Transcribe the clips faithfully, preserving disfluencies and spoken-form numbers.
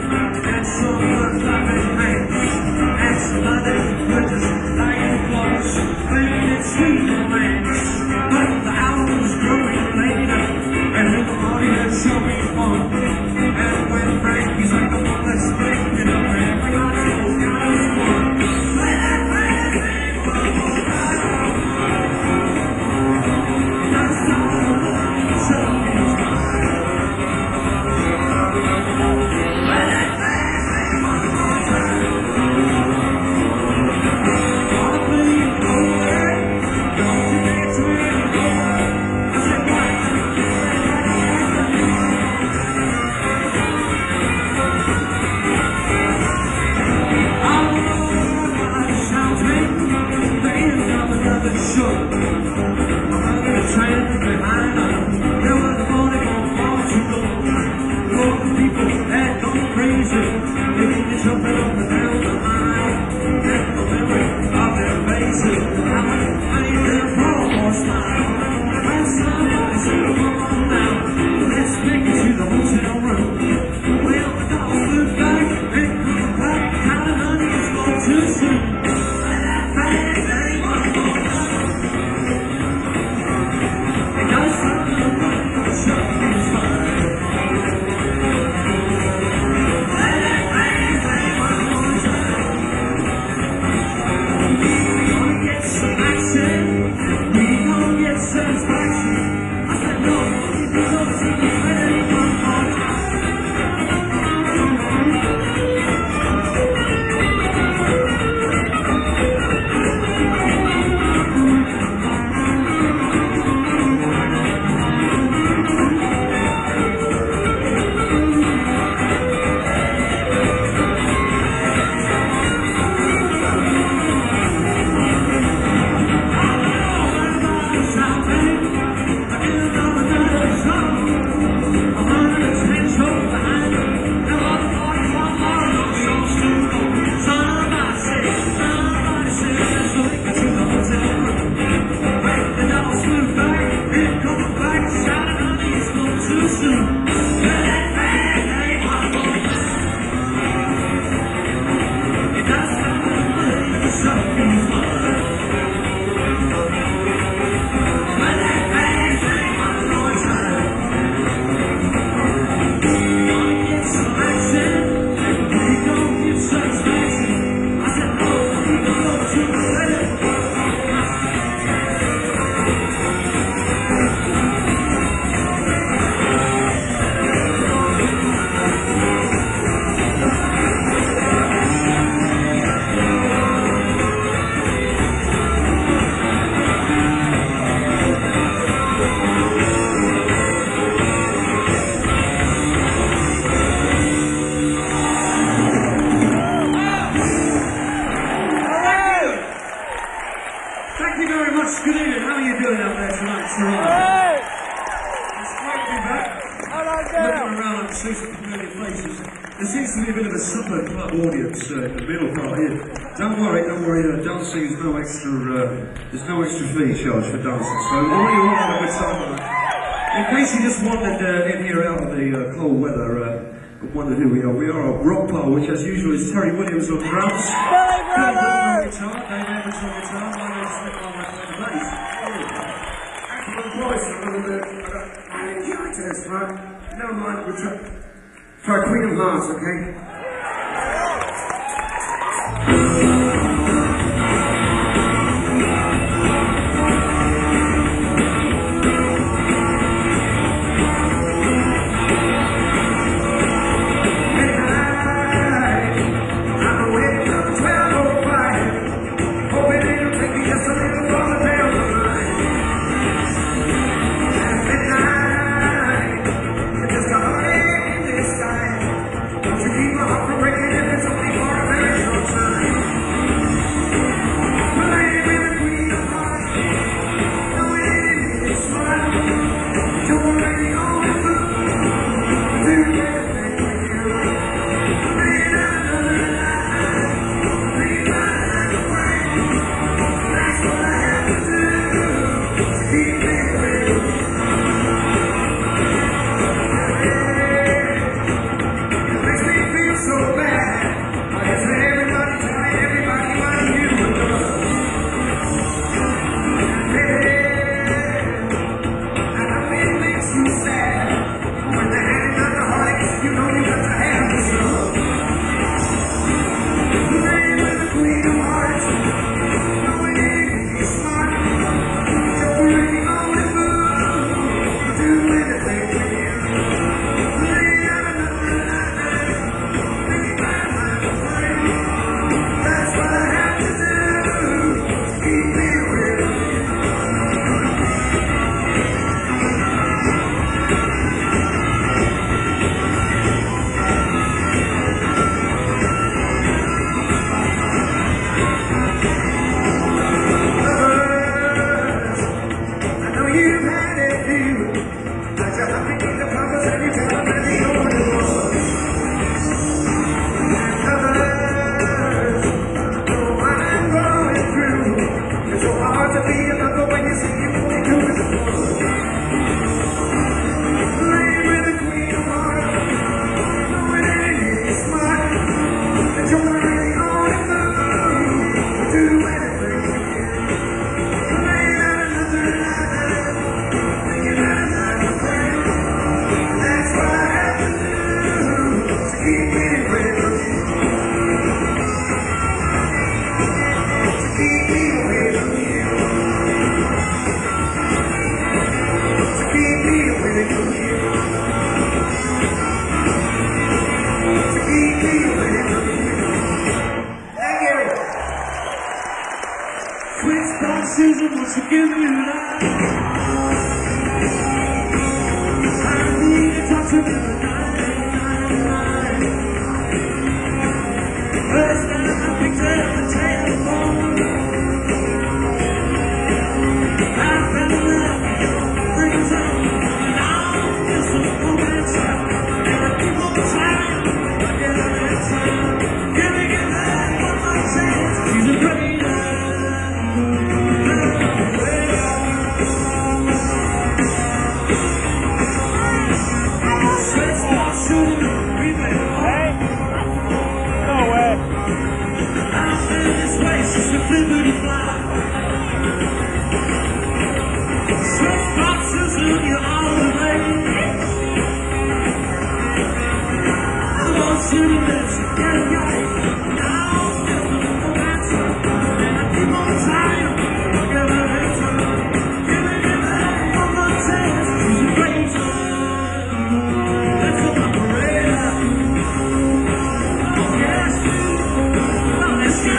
and some were clapping hands, and some others were just lying close, playing it sweet romance. But the hour was growing later, and everybody had so much fun. And when Frankie's like the one that's breaking up, everybody goes down as one. Play that band thing one more time. That's not the one, so it's mine. Play that band thing one more time. Wanna play it over? Don't you dance with it over. I said, what? Show. I'm under the train behind us. There was only one far to go. All the people had gone crazy. They keep me jumping up and down the line. And the memory of their faces, I made them all more smile. When somebody said, come on now, let's take it to the hotel room. Well, the dogs flew back and come back. How the honey is gone too soon. There seems to be a bit of a supper club audience uh, in the middle part here. Don't worry, don't worry, uh, dancing is no extra, uh, there's no extra fee charged for dancing, so all you want have a good time. In case you just wandered uh, in here out of the uh, cold weather, uh, and wondered who we are, we are a rock pile, which as usual is Terry Williams on drums, Billy Brothers on guitar, Dave Evans on guitar, my name's Nick Conrad on the bass. Excellent voice, I'm going to do my character this time. Never mind, we'll try. Try Queen of Hearts, okay? Keep my keep me away from you. To keep me away from you. To keep me away from you. To keep me away from you. Thank you. Sweet spot Susan wants to give you life. I need to talk to you tonight, tonight, tonight. First time I picked up the telephone, I fell in love with your things on. Now it's a romance, and I keep on trying to get an answer. Give me, give me one more chance. She's a great love. She's a flippity fly. Sweat boxes in you all the way. I want you to listen, get it right. Now it's the answer, and I keep on trying to get an answer. Give me, give me one more chance. She's a great one. Let's go, operator. Oh yes, oh let's go.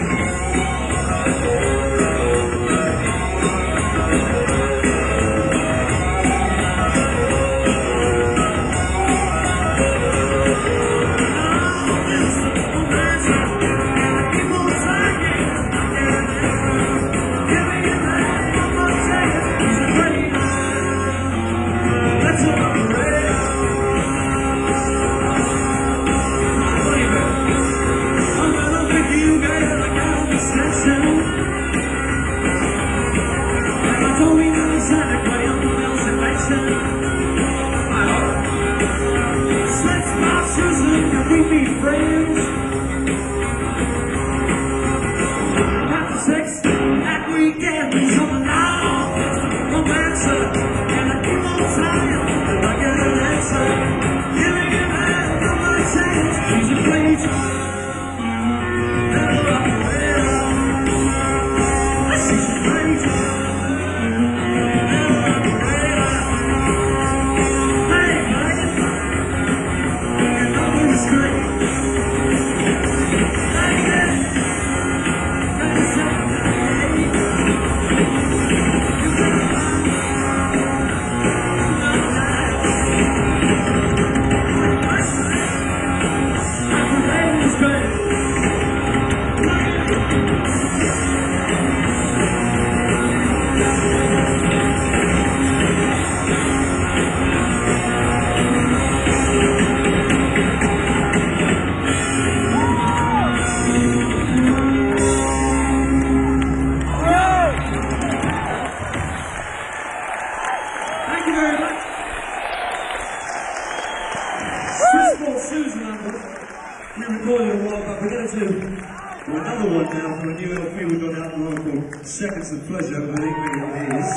Another one now from a new L P we got out in the road called Seconds of Pleasure, believe me it is.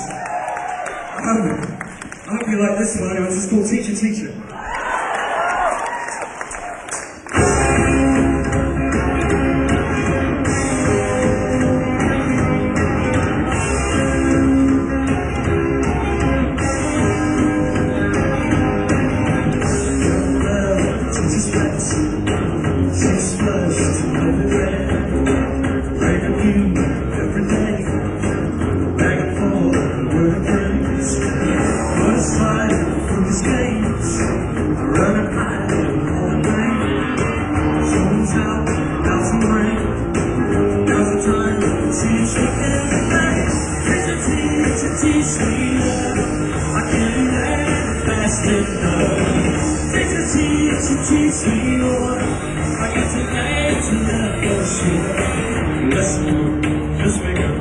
Um, I hope you like this one anyway, it's just called Teacher Teacher. Teach me, Lord, I got to get to love for sure. Listen, just make up,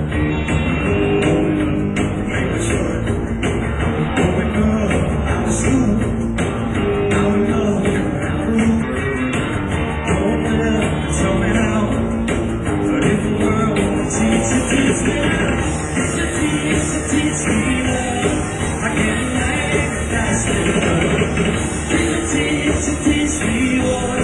make it short. Open up out of school, now we know that room. Open up, show me how. But if the world won't teach you, teach me now. Teach you, teach you, teach me, Lord. I can't let it pass me by. Teach you, teach you, teach me, Lord.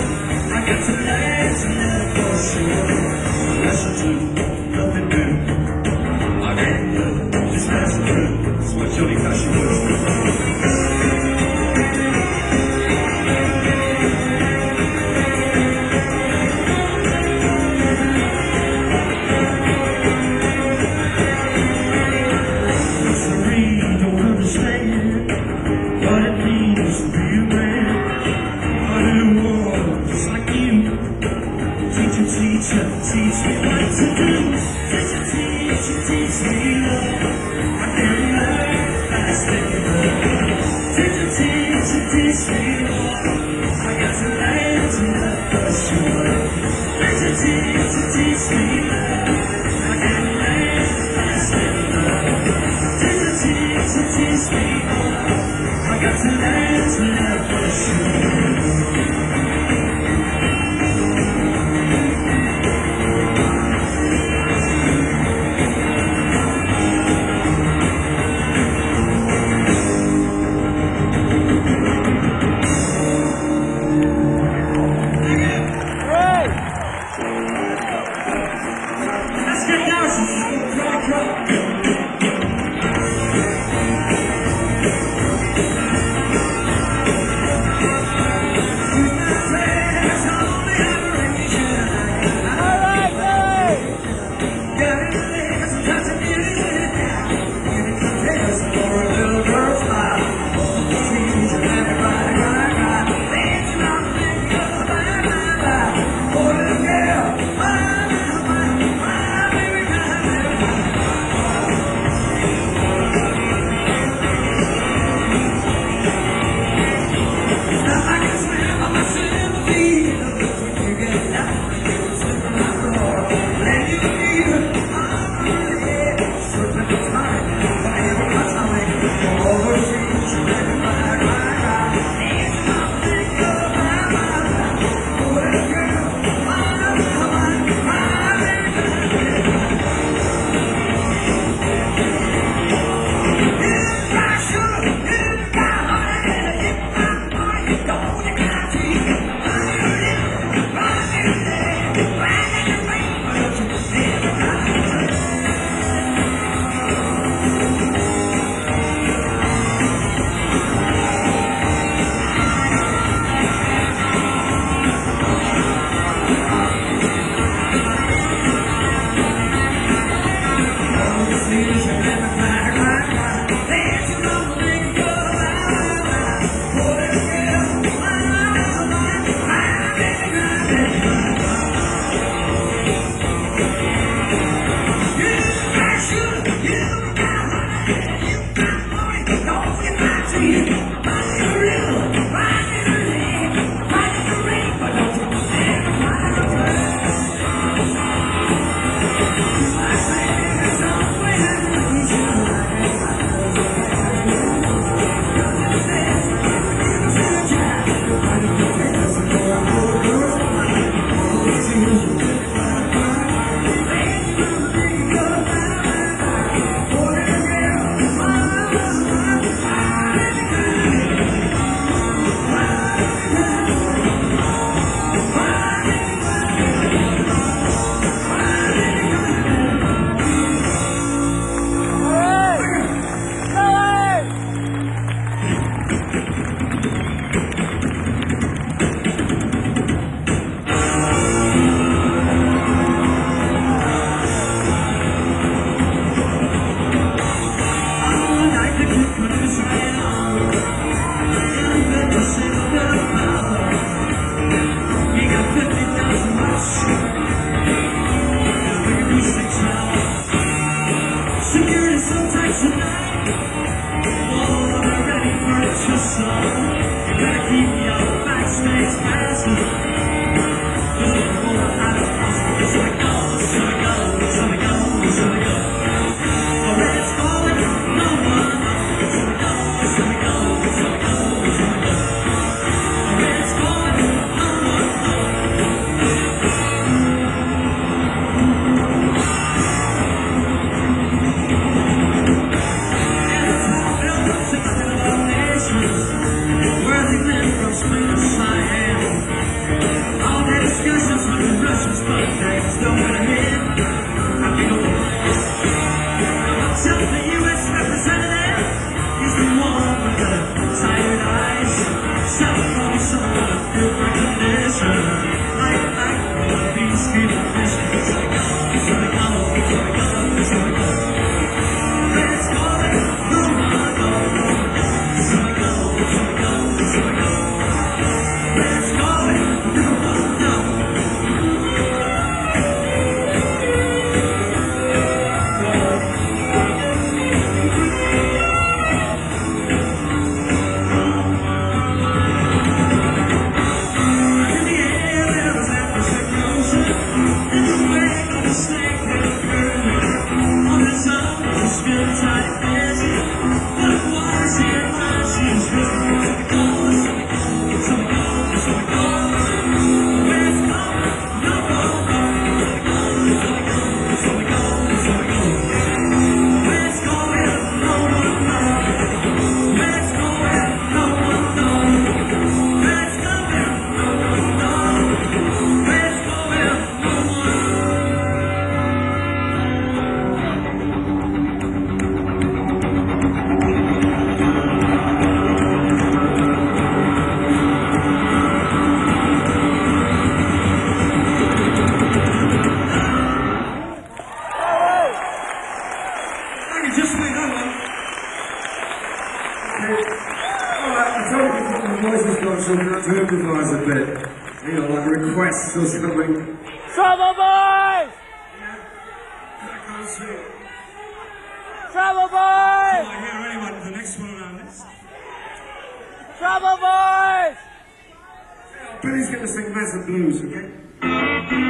teacher, teach me what to do. Teacher, teacher, teach me love. I can learn fast enough. Teacher, teacher, teach me love. I got to learn to love for sure. Teacher, teacher, teach me love. I can learn fast enough. Teacher, teacher, teach me love. I got to learn to love for sure. request for something. Trouble Boys! I can't see it. Trouble I Boys! can't hear anyone for the next one on our list. Trouble Boys! Billy's gonna sing Massive Blues, okay?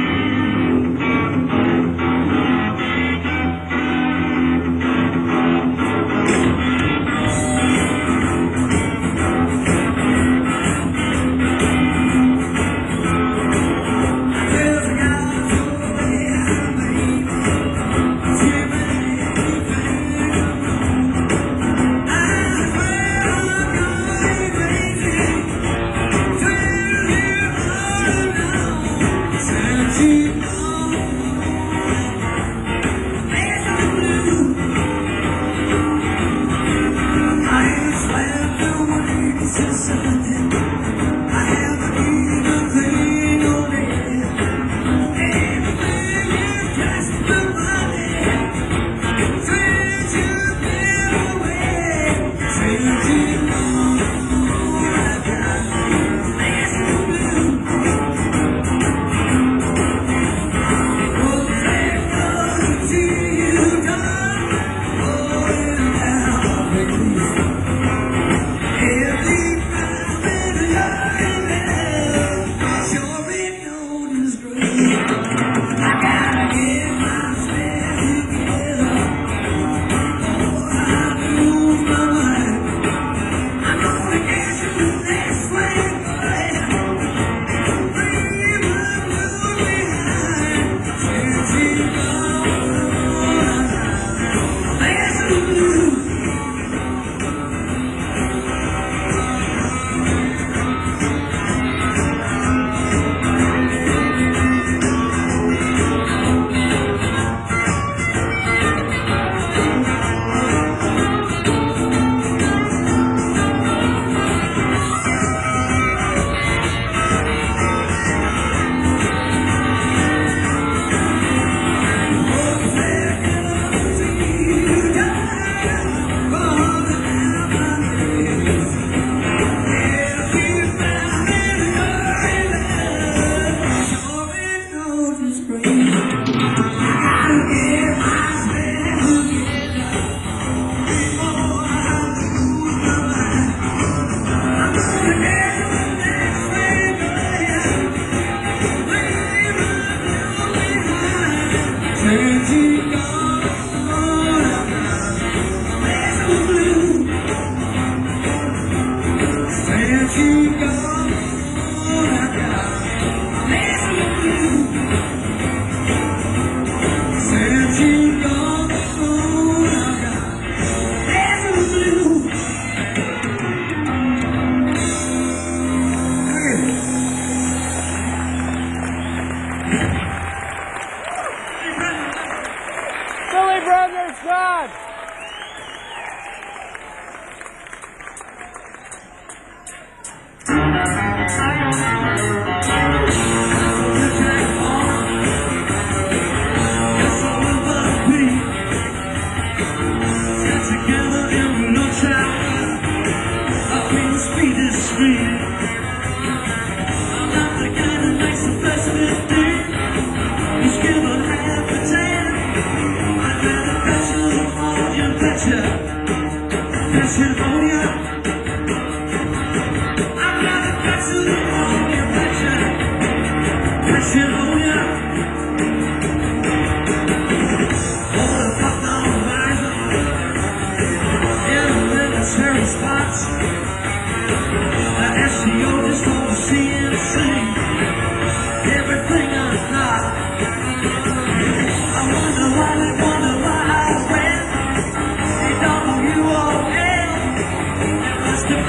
Billy Brothers, God!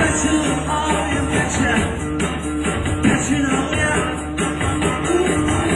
Passion on ya.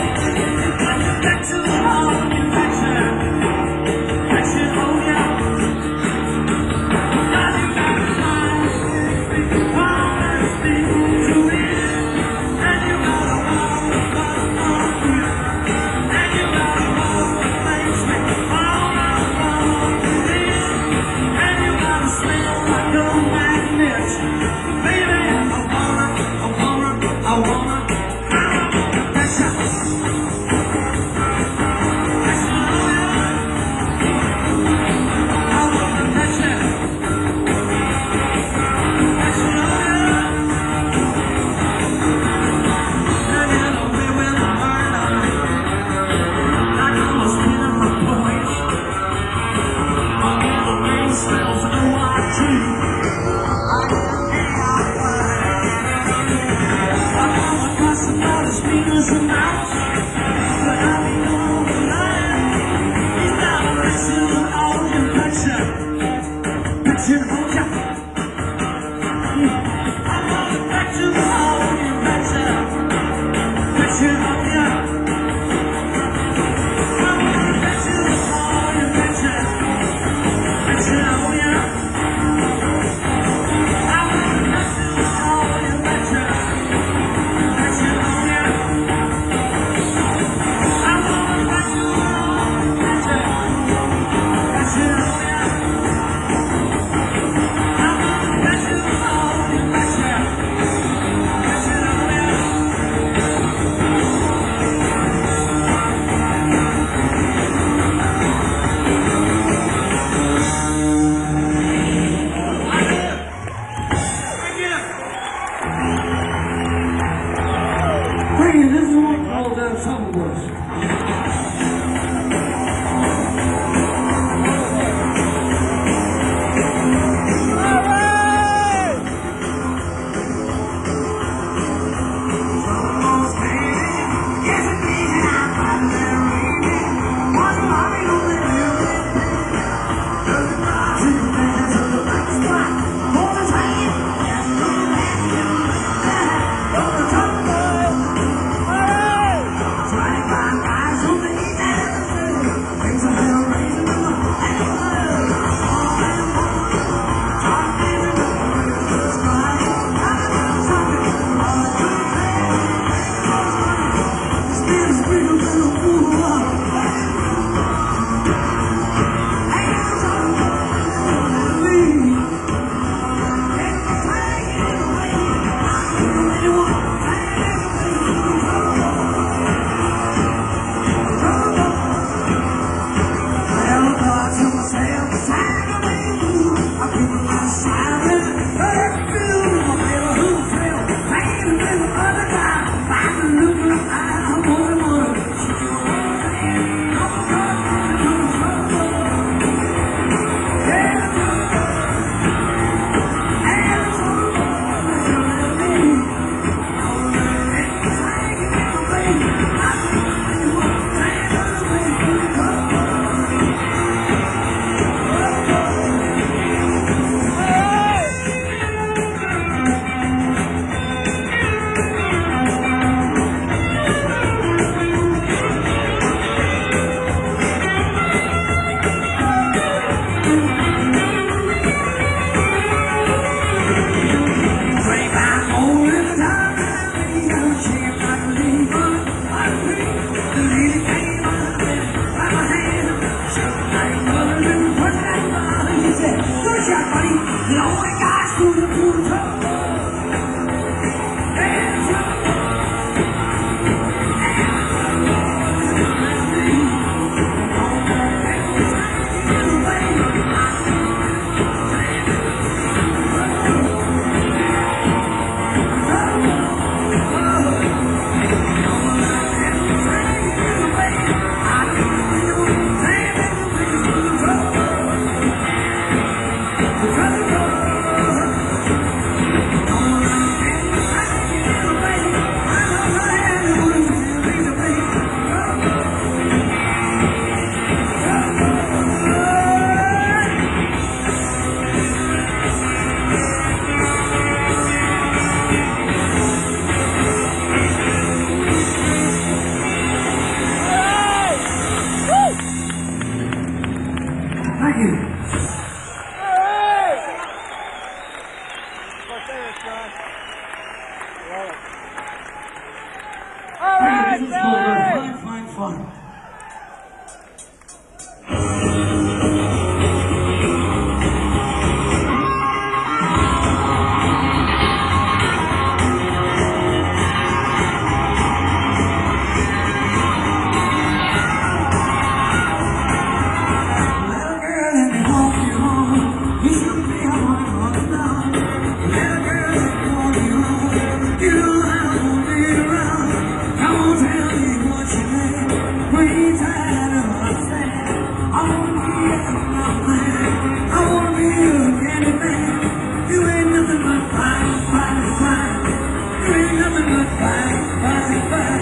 You know how to be around. Come on, tell me what you need.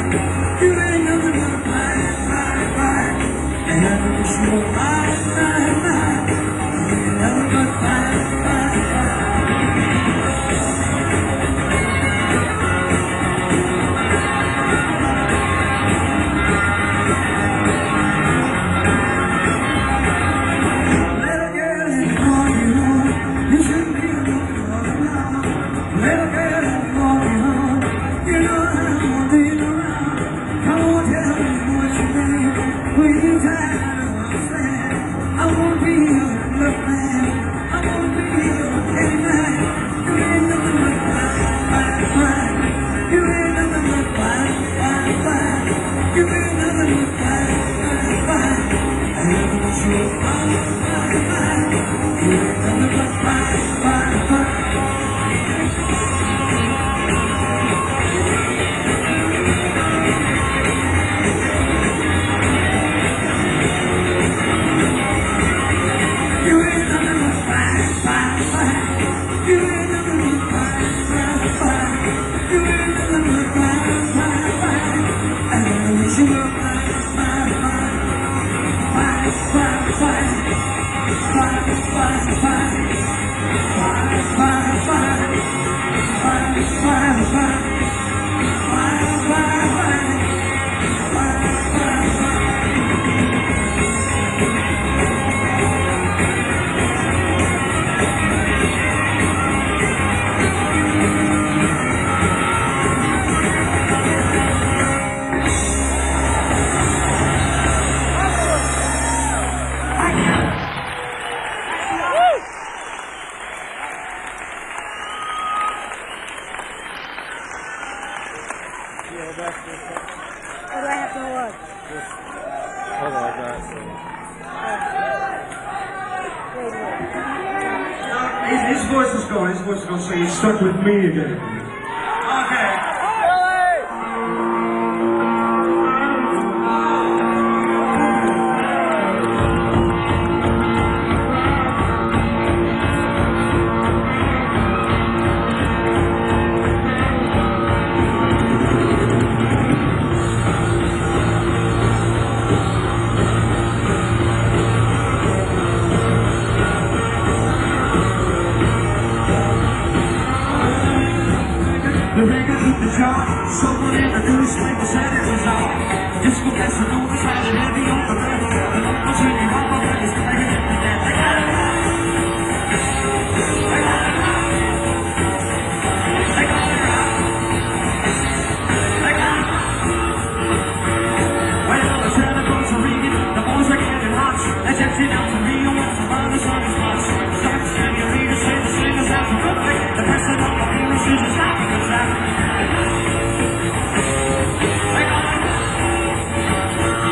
You ain't nothing but a fire, fire, fire. And I know that you are fire, fire, fire. You ain't nothing but fire, fire, fire. Little girl, let me call you home. You shouldn't be looking for me now. Little girl, let me call you home. You know I won't be around. Come on, tell me what you think. When you tired of understand, I won't be your love man. I won't be your any man. You ain't nothing but fire, fire, fire. You ain't nothing but fire, fire, fire. You ain't nothing but fire, fire, fire. I know that you're fire, fire, fire. You ain't nothing but fire, fire, fire. You ain't nothing but fire, fire, fire. You ain't nothing but fire, fire, fire. You ain't nothing but fire, fire, fire. I know that you are fire, fire, fire. Fire, fire, fire. Fire, fire, fire. Fire, fire, fire. Fire, fire, fire. Fire, fire, fire. Fire, fire, fire. What do I have to hold? Hold on, I got some. His, his voice is gone. His voice is gone. So he's stuck with me again. Okay. The record hit the chart. Someone introduced like the said it was all. Disco gets an oversized and heavy on the river. The numbers in your mama when it's playing at the end. I got it right. I got it right. I got it right. I got it right. Well, the telephones are ringing. The boys are getting hot. That's empty out to me. I want to find the sun is hot. Start to sing your leaders, say the singers out for good thing. The person on the feelings is just happy to travel. I got it.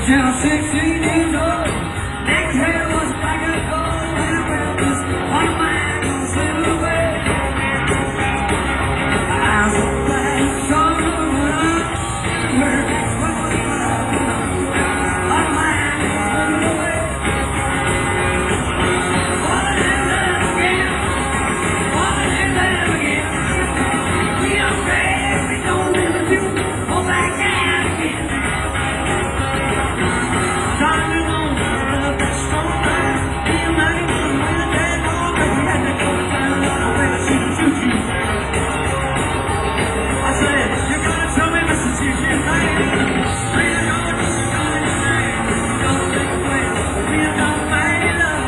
Until I was sixteen years old, next hair was black as gold, and I felt this on my mind gonna slip away. I was so glad summer when I heard that what was on my mind gonna slip away. Falling in love again, falling in love again. We are afraid we don't ever do go back down again. Time to go love that strong life. Be a mighty one when the dead all but we had to go down the way to see the choo-choo. I said, you're gonna tell me, Mister Choo-choo, man. We are gonna do the golden thing. We're gonna make a way. We are gonna make love.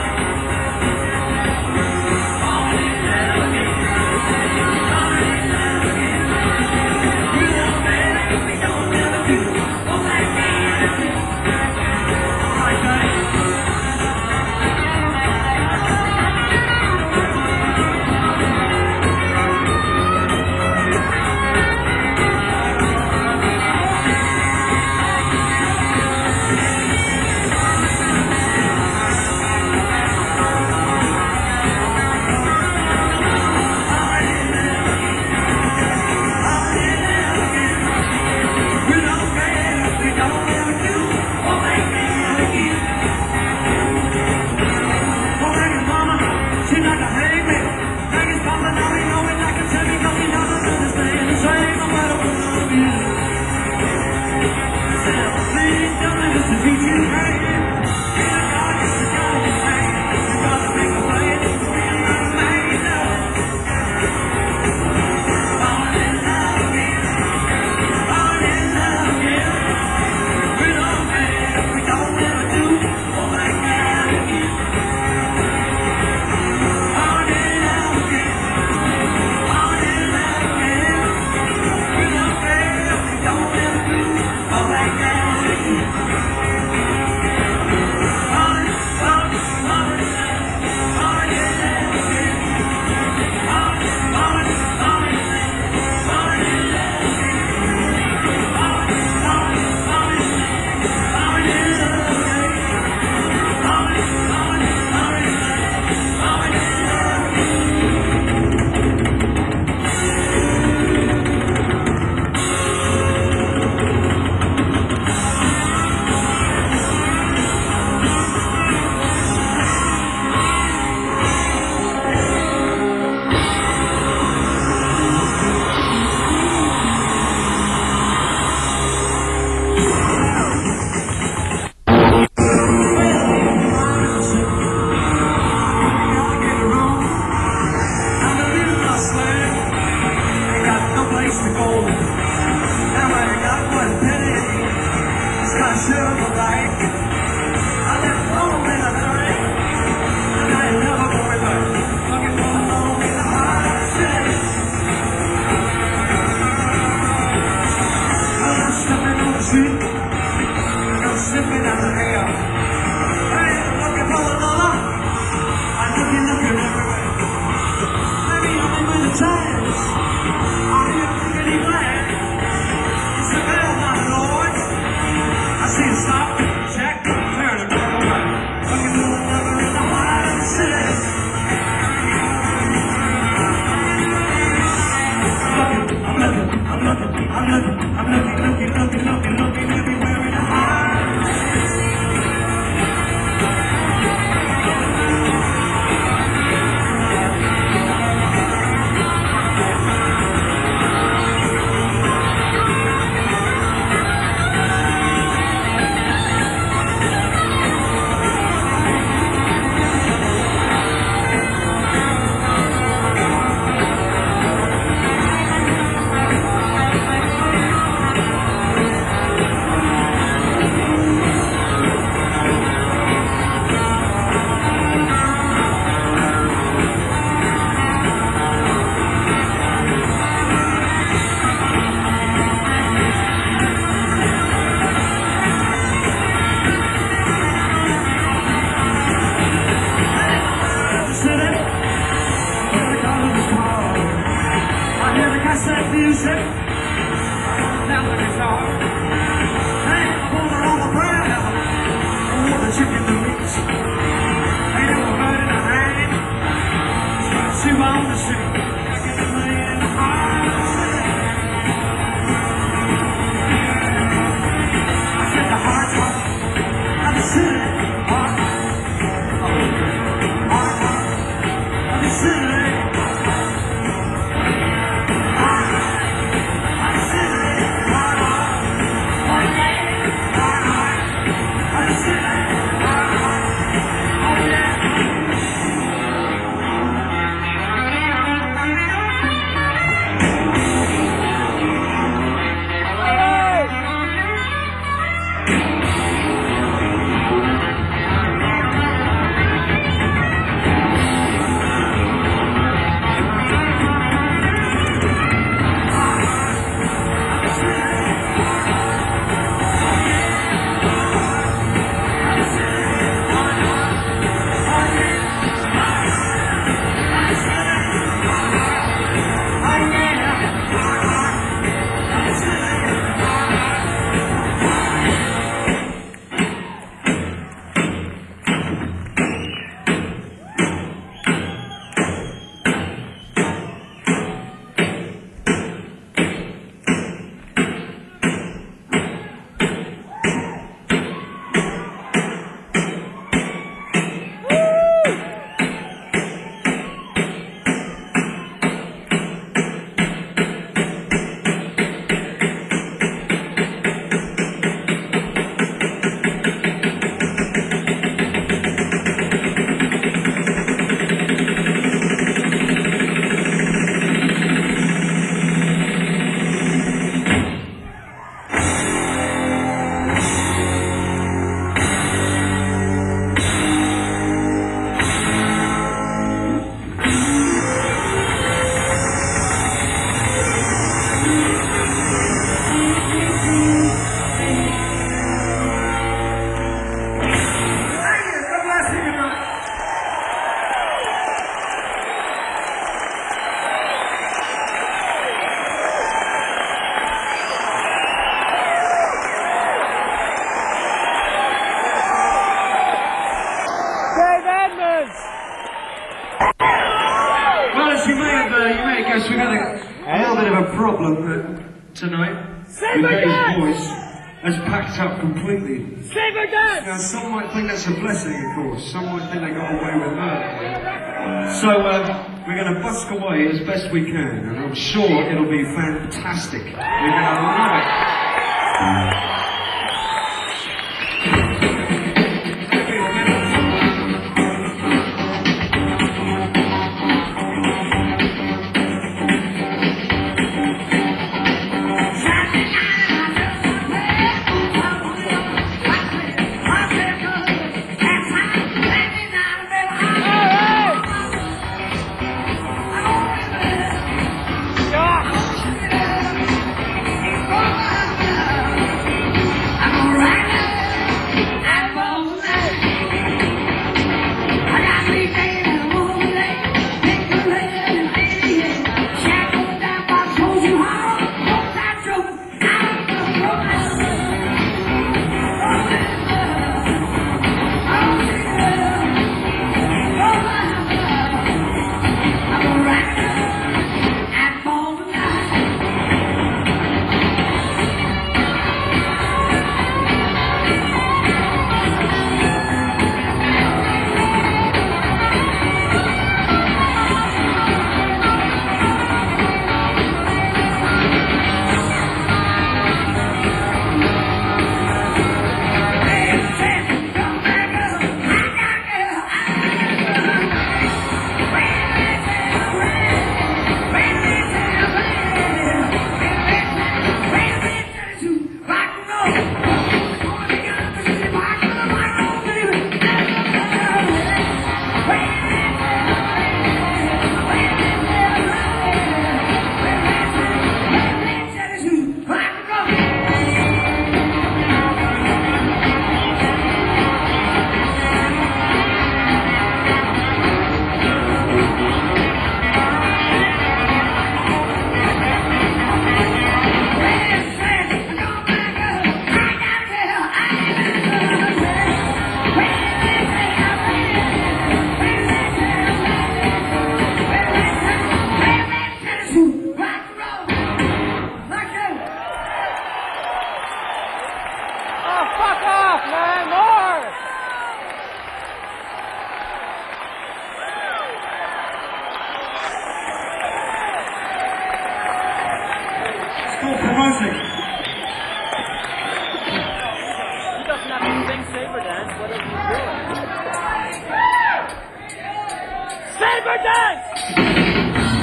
Falling in love again. Falling in love again. We are afraid we don't ever do go back down again. Like that. We don't care if we don't ever do go back down again. Go back and mama, she like a hangman. Like his papa, now we know it like a Chevy, cause he doesn't understand the same no matter what love is. Said, please tell me, Mister Choo-choo, man. Be a God, just a God, just man. You gotta make a plan, we are not made love. Falling in love again. Falling in love again. We don't care if we don't ever do go back down again. Falling in love again. Falling in love again. We don't care if we don't ever do go back down again. Falling, falling, falling, falling in love again. Falling, falling, falling, falling in love again. Falling, falling, falling, falling in love again. Falling, falling, falling, falling in love again. Slipping out the air. Hey, looking for the mama. I'm looking, looking everywhere. Maybe I'm in the times. Are you really glad? It's the bell, my lord. I see a stop, check. tonight. Saber With Dave's dance! voice has packed up completely. Saber dance! Now, some might think that's a blessing, of course. Some might think they got away with murder. So, uh, we're going to busk away as best we can, and I'm sure it'll be fantastic. We're going to love it. Saber dance!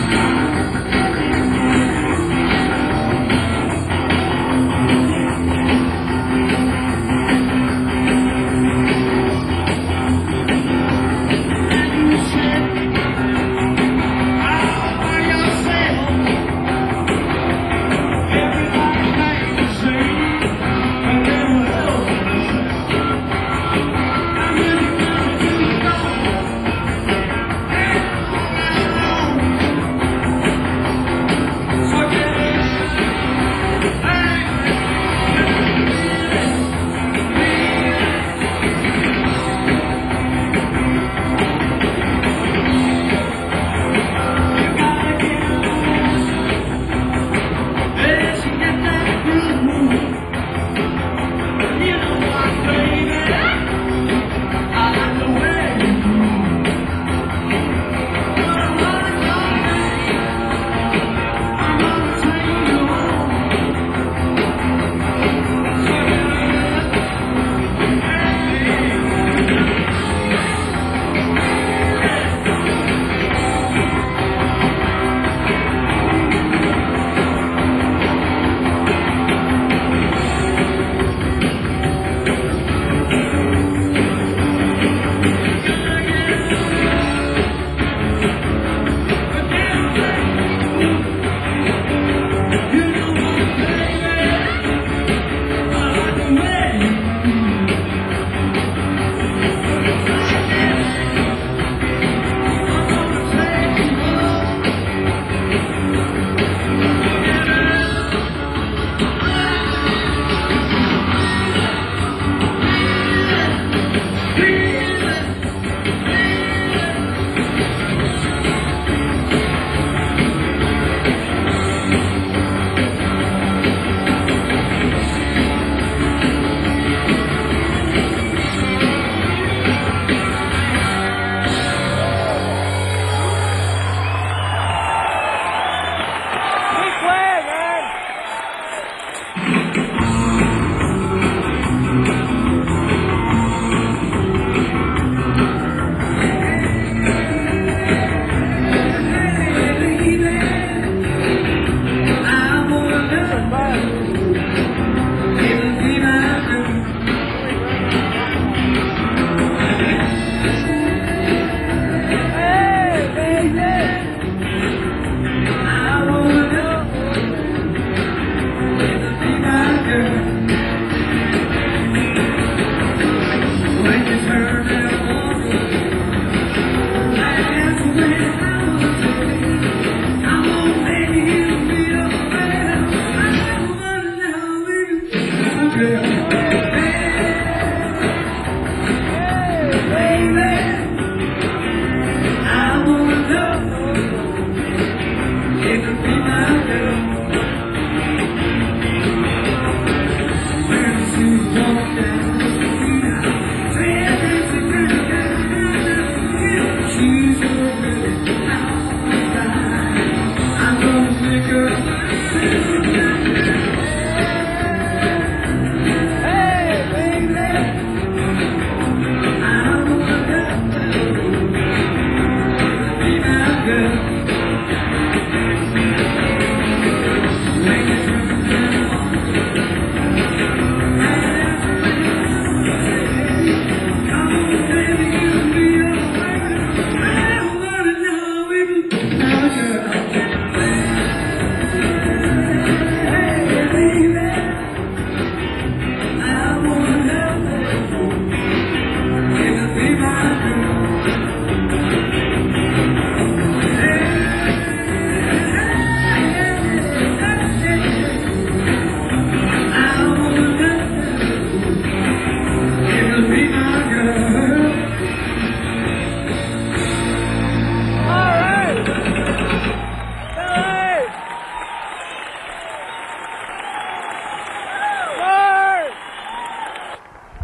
Thank you. Fantasy.